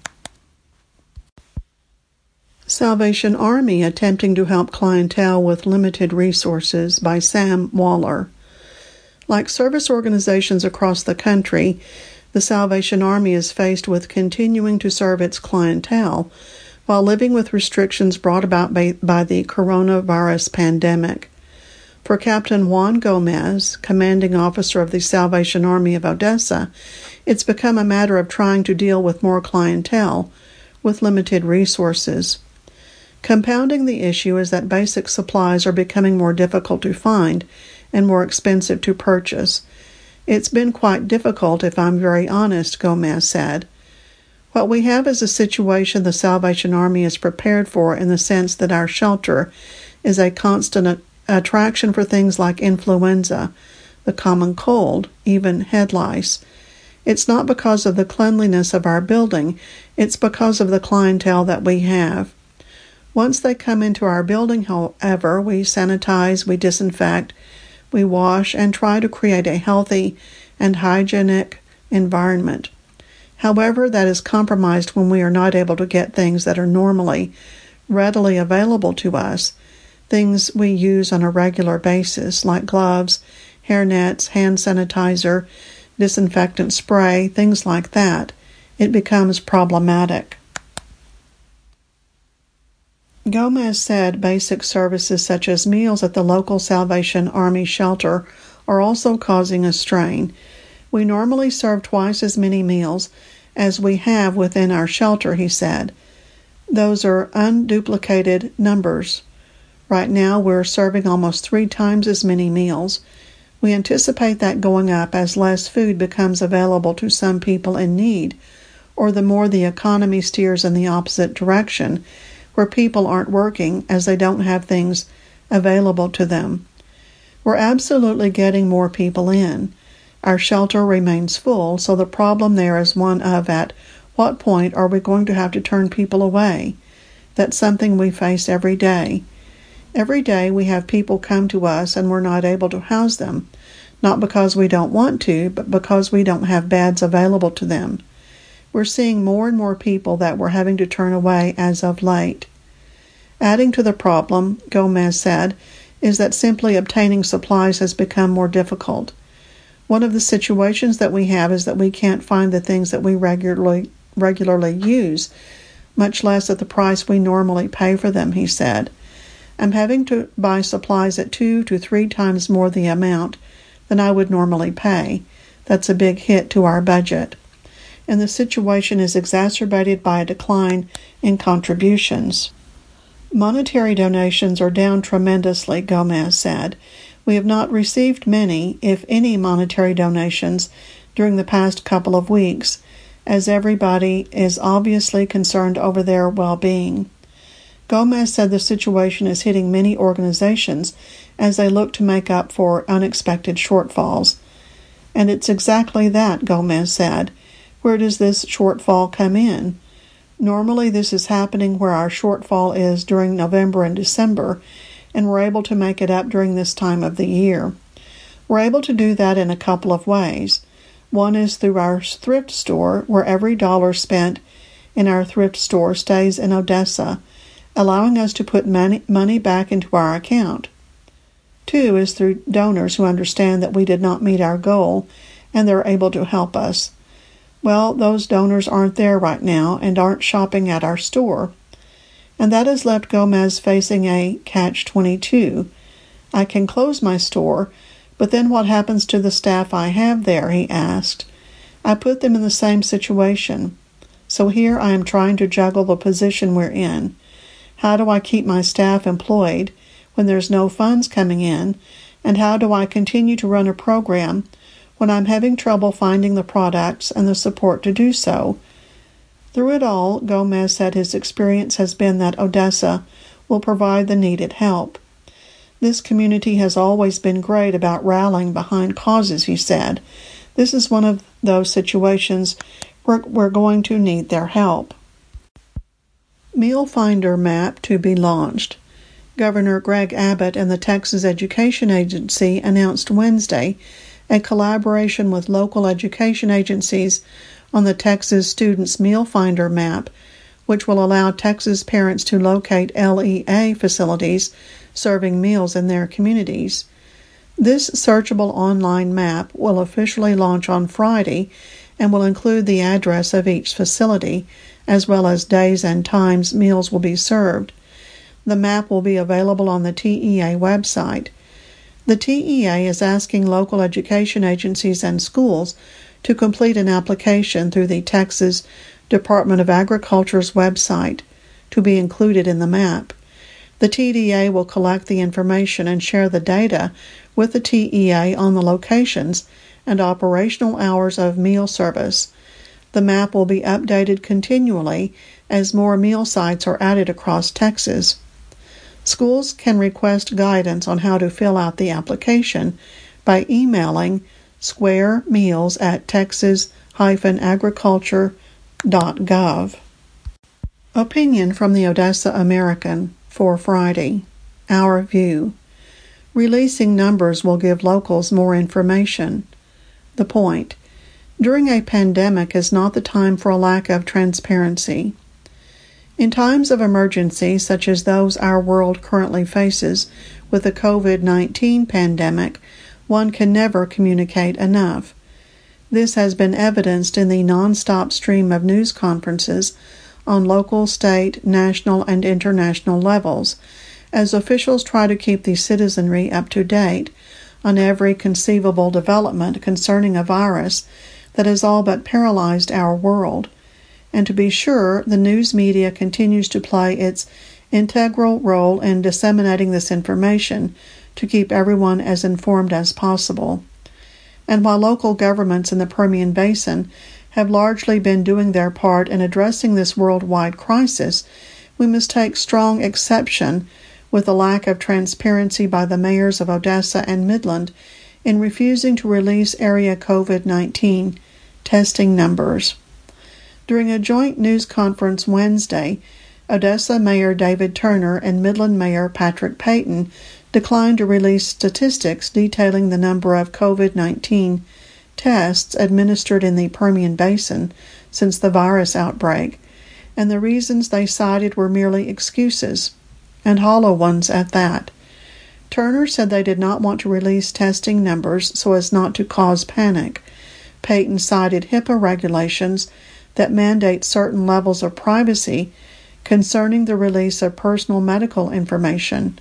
Salvation Army attempting to help clientele with limited resources by Sam Waller. Like service organizations across the country, the Salvation Army is faced with continuing to serve its clientele while living with restrictions brought about by, by the coronavirus pandemic. For Captain Juan Gomez, commanding officer of the Salvation Army of Odessa, it's become a matter of trying to deal with more clientele with limited resources. Compounding the issue is that basic supplies are becoming more difficult to find and more expensive to purchase. It's been quite difficult, if I'm very honest, Gomez said. What we have is a situation the Salvation Army is prepared for in the sense that our shelter is a constant attraction for things like influenza, the common cold, even head lice. It's not because of the cleanliness of our building, it's because of the clientele that we have. Once they come into our building, however, we sanitize, we disinfect, we wash, and try to create a healthy and hygienic environment. However, that is compromised when we are not able to get things that are normally readily available to us, things we use on a regular basis, like gloves, hair nets, hand sanitizer, disinfectant spray, things like that. It becomes problematic. Gomez said basic services such as meals at the local Salvation Army shelter are also causing a strain. We normally serve twice as many meals as we have within our shelter, he said. Those are unduplicated numbers. Right now we're serving almost three times as many meals. We anticipate that going up as less food becomes available to some people in need, or the more the economy steers in the opposite direction, where people aren't working as they don't have things available to them. We're absolutely getting more people in. Our shelter remains full, so the problem there is one of at what point are we going to have to turn people away? That's something we face every day. Every day we have people come to us and we're not able to house them, not because we don't want to, but because we don't have beds available to them. We're seeing more and more people that we're having to turn away as of late. Adding to the problem, Gomez said, is that simply obtaining supplies has become more difficult. One of the situations that we have is that we can't find the things that we regularly regularly use, much less at the price we normally pay for them, he said. I'm having to buy supplies at two to three times more the amount than I would normally pay. That's a big hit to our budget. And the situation is exacerbated by a decline in contributions. Monetary donations are down tremendously, Gomez said. We have not received many, if any, monetary donations during the past couple of weeks, as everybody is obviously concerned over their well-being. Gomez said the situation is hitting many organizations as they look to make up for unexpected shortfalls. And it's exactly that, Gomez said. Where does this shortfall come in? Normally this is happening where our shortfall is during November and December, and we're able to make it up during this time of the year. We're able to do that in a couple of ways. One is through our thrift store, where every dollar spent in our thrift store stays in Odessa, allowing us to put money, money back into our account. Two is through donors who understand that we did not meet our goal, and they're able to help us. Well, those donors aren't there right now and aren't shopping at our store. And that has left Gomez facing a catch twenty-two. I can close my store, but then what happens to the staff I have there, he asked. I put them in the same situation. So here I am trying to juggle the position we're in. How do I keep my staff employed when there's no funds coming in, and how do I continue to run a program when I'm having trouble finding the products and the support to do so? Through it all, Gomez said his experience has been that Odessa will provide the needed help. This community has always been great about rallying behind causes, he said. This is one of those situations where we're going to need their help. Meal Finder map to be launched. Governor Greg Abbott and the Texas Education Agency announced Wednesday a collaboration with local education agencies on the Texas Students Meal Finder map, which will allow Texas parents to locate L E A facilities serving meals in their communities. This searchable online map will officially launch on Friday and will include the address of each facility, as well as days and times meals will be served. The map will be available on the T E A website. The T E A is asking local education agencies and schools to complete an application through the Texas Department of Agriculture's website to be included in the map. The T D A will collect the information and share the data with the T E A on the locations and operational hours of meal service. The map will be updated continually as more meal sites are added across Texas. Schools can request guidance on how to fill out the application by emailing squaremeals at texas dash agriculture dot gov. Opinion from the Odessa American for Friday. Our view. Releasing numbers will give locals more information. The point. During a pandemic is not the time for a lack of transparency. In times of emergency, such as those our world currently faces with the covid nineteen pandemic, one can never communicate enough. This has been evidenced in the non-stop stream of news conferences on local, state, national, and international levels, as officials try to keep the citizenry up to date on every conceivable development concerning a virus that has all but paralyzed our world. And to be sure, the news media continues to play its integral role in disseminating this information to keep everyone as informed as possible. And while local governments in the Permian Basin have largely been doing their part in addressing this worldwide crisis, we must take strong exception with the lack of transparency by the mayors of Odessa and Midland in refusing to release area covid nineteen testing numbers. During a joint news conference Wednesday, Odessa Mayor David Turner and Midland Mayor Patrick Payton declined to release statistics detailing the number of covid nineteen tests administered in the Permian Basin since the virus outbreak, and the reasons they cited were merely excuses, and hollow ones at that. Turner said they did not want to release testing numbers so as not to cause panic. Payton cited HIPAA regulations that mandate certain levels of privacy concerning the release of personal medical information.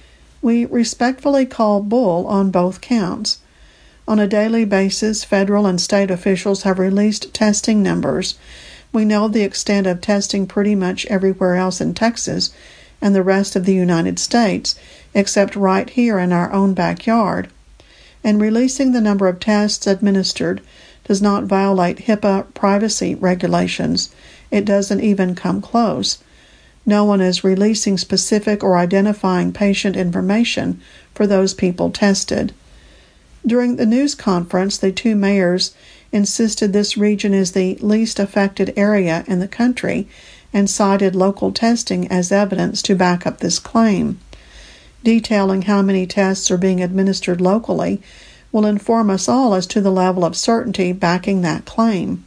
We respectfully call bull on both counts. On a daily basis, federal and state officials have released testing numbers. We know the extent of testing pretty much everywhere else in Texas and the rest of the United States, except right here in our own backyard. And releasing the number of tests administered does not violate HIPAA privacy regulations. It doesn't even come close. No one is releasing specific or identifying patient information for those people tested. During the news conference, the two mayors insisted this region is the least affected area in the country and cited local testing as evidence to back up this claim. Detailing how many tests are being administered locally will inform us all as to the level of certainty backing that claim.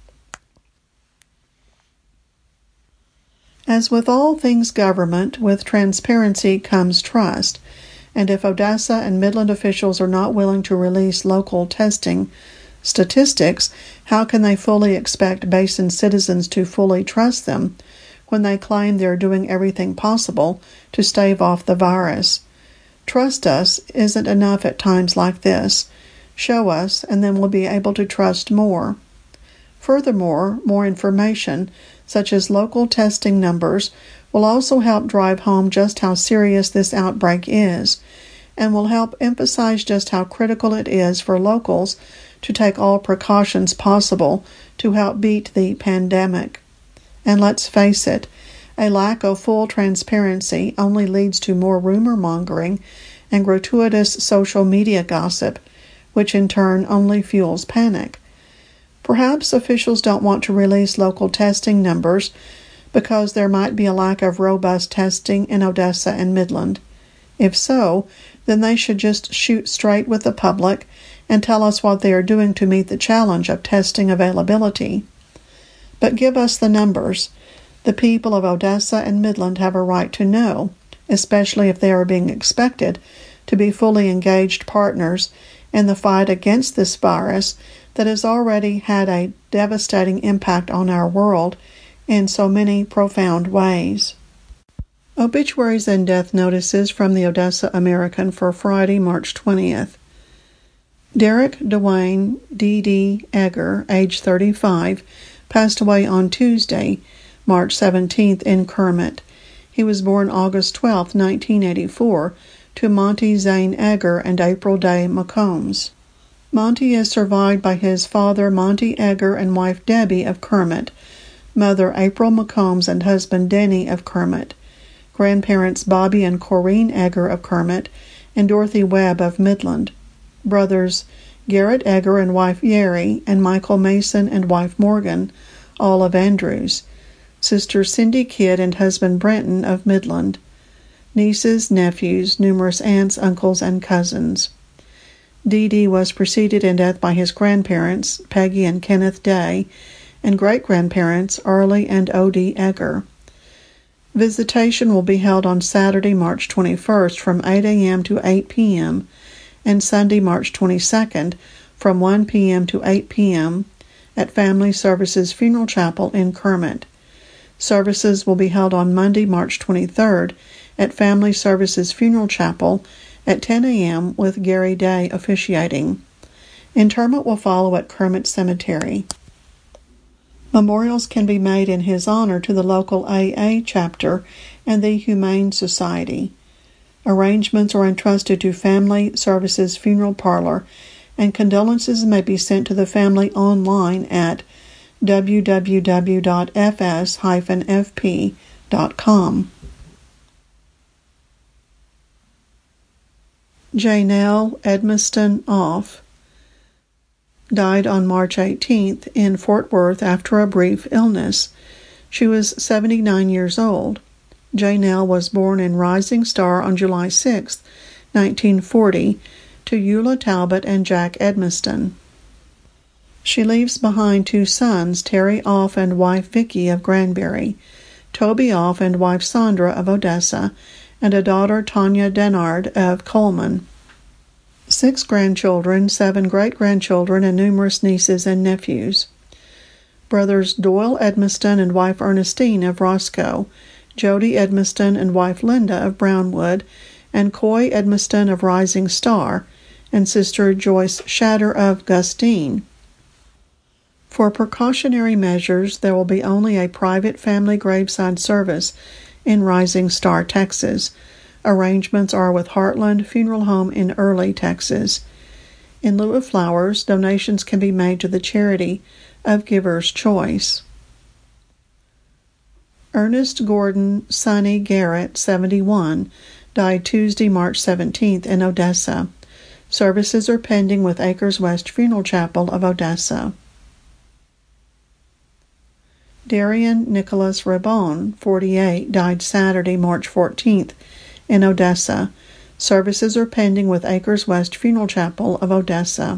As with all things government, with transparency comes trust. And if Odessa and Midland officials are not willing to release local testing statistics, how can they fully expect Basin citizens to fully trust them when they claim they're doing everything possible to stave off the virus? Trust us isn't enough at times like this. Show us, and then we'll be able to trust more. Furthermore, more information, such as local testing numbers, will also help drive home just how serious this outbreak is, and will help emphasize just how critical it is for locals to take all precautions possible to help beat the pandemic. And let's face it, a lack of full transparency only leads to more rumor mongering and gratuitous social media gossip, which in turn only fuels panic. Perhaps officials don't want to release local testing numbers because there might be a lack of robust testing in Odessa and Midland. If so, then they should just shoot straight with the public and tell us what they are doing to meet the challenge of testing availability. But give us the numbers. The people of Odessa and Midland have a right to know, especially if they are being expected to be fully engaged partners in the fight against this virus that has already had a devastating impact on our world in so many profound ways. Obituaries and death notices from the Odessa American for Friday, March twentieth. Derek Dwayne D D. Egger, age thirty-five, passed away on Tuesday, March seventeenth, in Kermit. He was born August twelfth, nineteen eighty-four, to Monty Zane Egger and April Day McCombs. Monty is survived by his father Monty Egger and wife Debbie of Kermit, mother April McCombs and husband Denny of Kermit, grandparents Bobby and Corrine Egger of Kermit, and Dorothy Webb of Midland, brothers Garrett Egger and wife Yeri, and Michael Mason and wife Morgan, all of Andrews, sister Cindy Kidd and husband Brenton of Midland, nieces, nephews, numerous aunts, uncles, and cousins. Dee Dee was preceded in death by his grandparents, Peggy and Kenneth Day, and great-grandparents, Early and O D Egger. Visitation will be held on Saturday, March twenty-first from eight a.m. to eight p.m., and Sunday, March twenty-second from one p.m. to eight p.m. at Family Services Funeral Chapel in Kermit. Services will be held on Monday, March twenty-third at Family Services Funeral Chapel at ten a.m. with Gary Day officiating. Interment will follow at Kermit Cemetery. Memorials can be made in his honor to the local A A chapter and the Humane Society. Arrangements are entrusted to Family Services Funeral Parlor, and condolences may be sent to the family online at w w w dot f s dash f p dot com. Janelle Edmiston Off died on March eighteenth in Fort Worth after a brief illness. She was seventy-nine years old. Janelle was born in Rising Star on July sixth, nineteen forty, to Eula Talbot and Jack Edmiston. She leaves behind two sons, Terry Off and wife Vicky of Granbury, Toby Off and wife Sandra of Odessa, and a daughter, Tanya Denard of Coleman. Six grandchildren, seven great-grandchildren, and numerous nieces and nephews. Brothers Doyle Edmiston and wife Ernestine of Roscoe, Jody Edmiston and wife Linda of Brownwood, and Coy Edmiston of Rising Star, and sister Joyce Shatter of Gustine. For precautionary measures, there will be only a private family graveside service in Rising Star, Texas. Arrangements are with Heartland Funeral Home in Early, Texas. In lieu of flowers, donations can be made to the charity of Giver's Choice. Ernest Gordon Sonny Garrett, seventy-one, died Tuesday, March seventeenth in Odessa. Services are pending with Acres West Funeral Chapel of Odessa. Darian Nicholas Rabon, forty-eight, died Saturday, March fourteenth, in Odessa. Services are pending with Acres West Funeral Chapel of Odessa.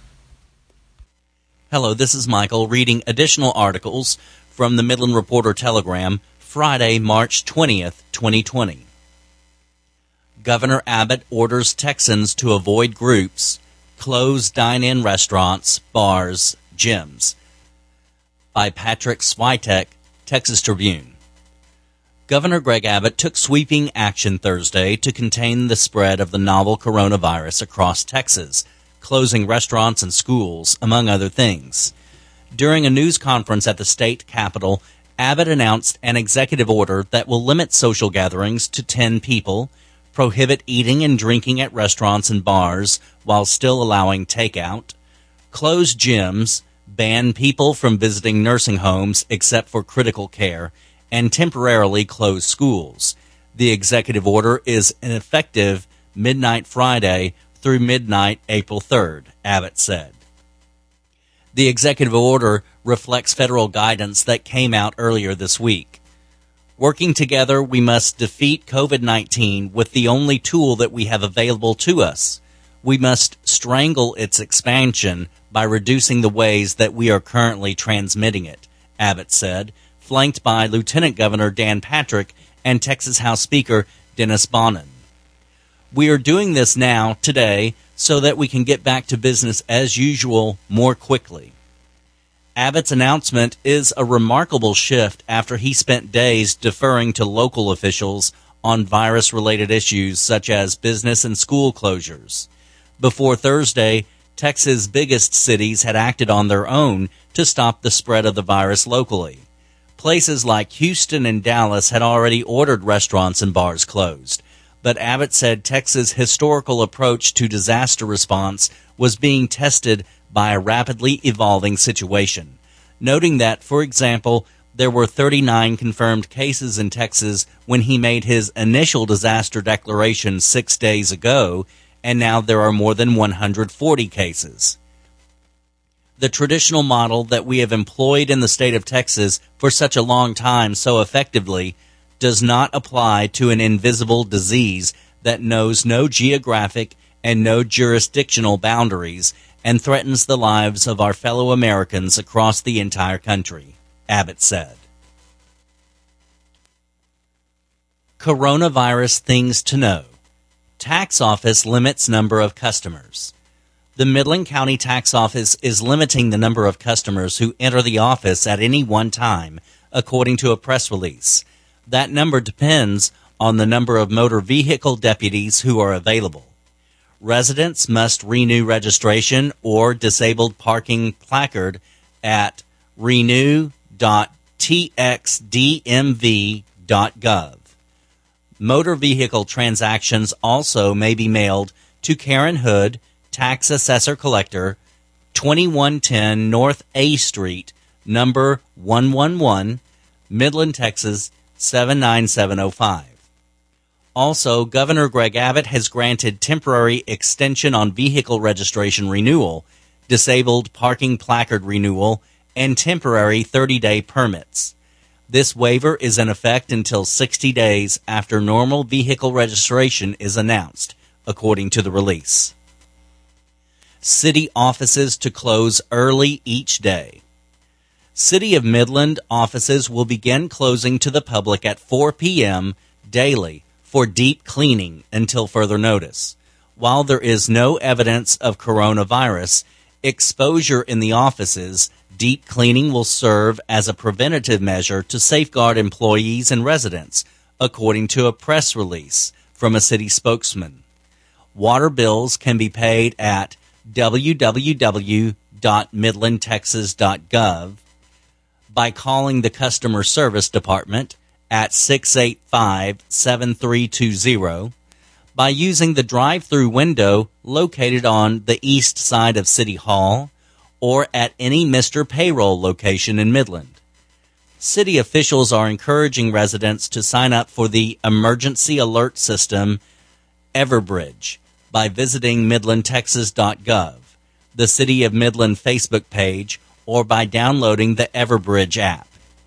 Hello, this is Michael reading additional articles from the Midland Reporter Telegram, Friday, March twentieth, twenty twenty. Governor Abbott orders Texans to avoid groups, close dine-in restaurants, bars, gyms. By Patrick Switek, Texas Tribune. Governor Greg Abbott took sweeping action Thursday to contain the spread of the novel coronavirus across Texas, closing restaurants and schools, among other things. During a news conference at the state capitol, Abbott announced an executive order that will limit social gatherings to ten people, prohibit eating and drinking at restaurants and bars while still allowing takeout, close gyms, ban people from visiting nursing homes except for critical care, and temporarily close schools. The executive order is effective midnight Friday through midnight April third, Abbott said. The executive order reflects federal guidance that came out earlier this week. Working together, we must defeat covid nineteen with the only tool that we have available to us. We must strangle its expansion by reducing the ways that we are currently transmitting it, Abbott said, flanked by Lieutenant Governor Dan Patrick and Texas House Speaker Dennis Bonnen. We are doing this now, today, so that we can get back to business as usual more quickly. Abbott's announcement is a remarkable shift after he spent days deferring to local officials on virus-related issues such as business and school closures. Before Thursday, Texas' biggest cities had acted on their own to stop the spread of the virus locally. Places like Houston and Dallas had already ordered restaurants and bars closed, but Abbott said Texas' historical approach to disaster response was being tested by a rapidly evolving situation, noting that, for example, there were thirty-nine confirmed cases in Texas when he made his initial disaster declaration six days ago, and now there are more than one hundred forty cases. The traditional model that we have employed in the state of Texas for such a long time so effectively does not apply to an invisible disease that knows no geographic and no jurisdictional boundaries and threatens the lives of our fellow Americans across the entire country, Abbott said. Coronavirus things to know. Tax office limits number of customers. The Midland County Tax Office is limiting the number of customers who enter the office at any one time, according to a press release. That number depends on the number of motor vehicle deputies who are available. Residents must renew registration or disabled parking placard at renew dot t x d m v dot gov. Motor vehicle transactions also may be mailed to Karen Hood, Tax Assessor Collector, twenty-one ten North A Street, number one one one, Midland, Texas, seven nine seven oh five. Also, Governor Greg Abbott has granted temporary extension on vehicle registration renewal, disabled parking placard renewal, and temporary thirty-day permits. This waiver is in effect until sixty days after normal vehicle registration is announced, according to the release. City offices to close early each day. City of Midland offices will begin closing to the public at four p.m. daily for deep cleaning until further notice. While there is no evidence of coronavirus exposure in the offices, deep cleaning will serve as a preventative measure to safeguard employees and residents, according to a press release from a city spokesman. Water bills can be paid at w w w dot midland texas dot gov by calling the Customer Service Department at six eight five, seven three two zero, by using the drive-through window located on the east side of City Hall, or at any Mister Payroll location in Midland. City officials are encouraging residents to sign up for the Emergency Alert System, Everbridge, by visiting midland texas dot gov, the City of Midland Facebook page, or by downloading the Everbridge app.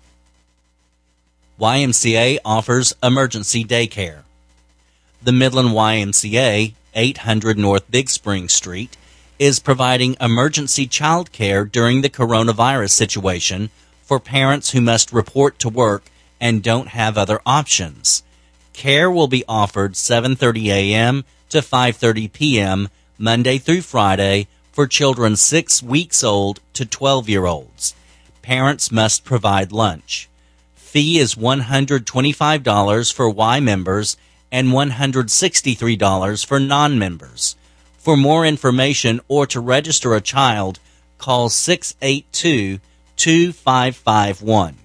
Y M C A offers emergency daycare. The Midland Y M C A, eight hundred North Big Spring Street, is providing emergency child care during the coronavirus situation for parents who must report to work and don't have other options. Care will be offered seven thirty a.m. to five thirty p.m. Monday through Friday for children six weeks old to twelve-year-olds. Parents must provide lunch. Fee is one hundred twenty-five dollars for Y members and one hundred sixty-three dollars for non-members. For more information or to register a child, call six eight two, two five five one.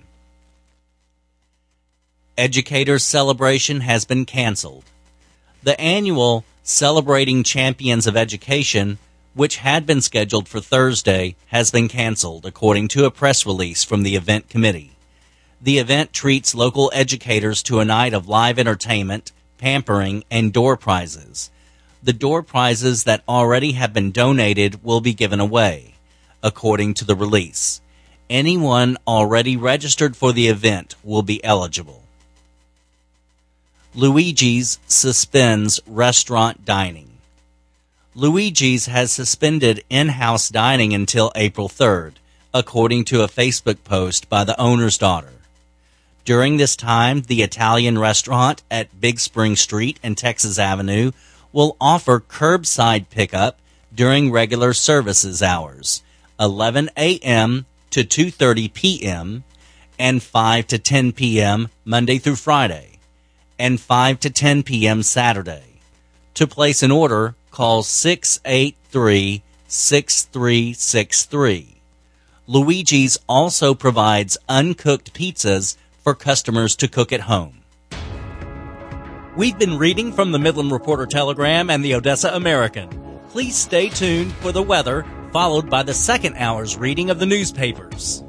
Educators Celebration has been canceled. The annual Celebrating Champions of Education, which had been scheduled for Thursday, has been canceled, according to a press release from the event committee. The event treats local educators to a night of live entertainment, pampering, and door prizes. The door prizes that already have been donated will be given away, according to the release. Anyone already registered for the event will be eligible. Luigi's suspends restaurant dining. Luigi's has suspended in-house dining until April third, according to a Facebook post by the owner's daughter. During this time, the Italian restaurant at Big Spring Street and Texas Avenue will offer curbside pickup during regular services hours, eleven a.m. to two thirty p.m. and five to ten p.m. Monday through Friday, and five to ten p.m. Saturday. To place an order, call six eight three, six three six three. Luigi's also provides uncooked pizzas for customers to cook at home. We've been reading from the Midland Reporter-Telegram and the Odessa American. Please stay tuned for the weather, followed by the second hour's reading of the newspapers.